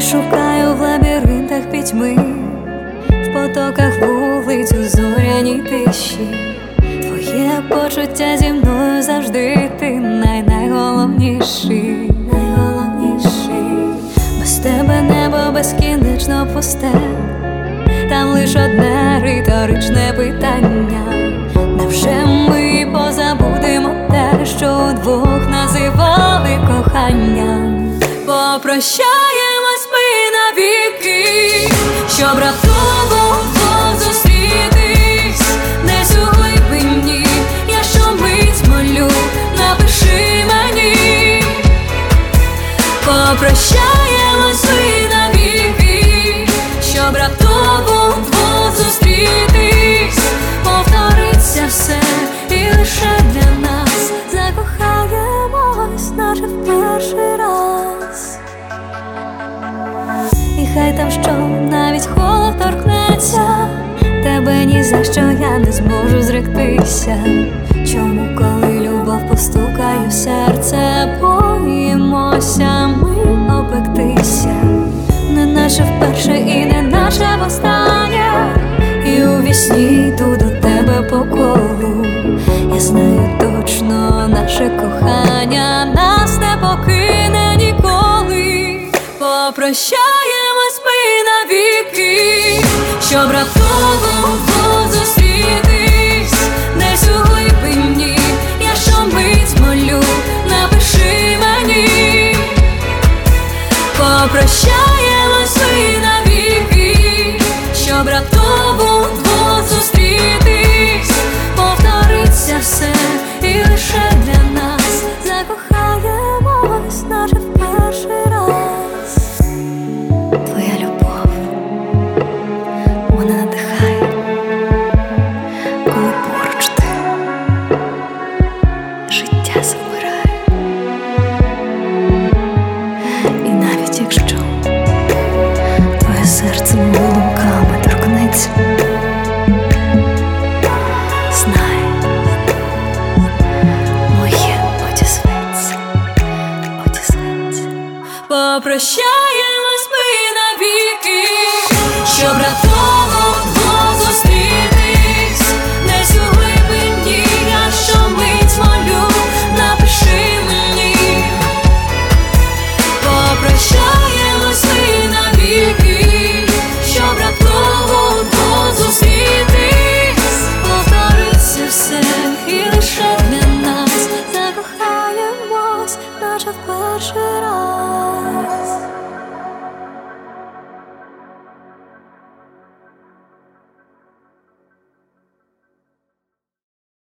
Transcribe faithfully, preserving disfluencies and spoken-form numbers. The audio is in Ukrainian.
шукаю в лабіринтах пітьми, в потоках вулиць у зоряній тиші. Твоє почуття зі мною завжди, ти най-найголовніший, найголовніший. Без тебе небо безкінечно пусте, там лиш одне риторичне питання: невже ми позабудемо те, що удвох називали коханням? Попрощаємось ми навіки, щоб раптово вдвох зустрітись десь у глибині. Я щомить молю, напиши мені. Попрощаємось ми навіки, щоб раптово вдвох зустрітись, повториться все і лише для нас закохаємось, наче в перший раз. І хай там що, навіть холод торкнеться, тебе ні за що я не зможу зректися. Чому, коли любов постукає в серце, боїмося ми опектися? Не наче вперше і не наче востаннє, і у вісні йду до тебе по колу. Я знаю точно, наше кохання нас не покине ніколи. Попрощаємось ми навіки, щоб раптово вдвох зустрітись десь у глибині. Я щомить молю, напиши мені. Попрощаємось ми навіки, щоб раптово вдвох зустрітись, повториться все і лише для нас закохаємось, наче в перший раз. Твоя любов, вона надихає, коли поруч ти, життя завмирає. І навіть якщо твоє серце мого думками торкнеться, знай, моє одізветься, одізветься. Попрощаємось ми навіки, щоб раптово вдвох зустрітись десь у глибині. Я щомить молю, напиши мені. Попрощаємось ми навіки, щоб раптово вдвох зустрітись, повториться все і лише для нас закохаємось, наче в перший раз.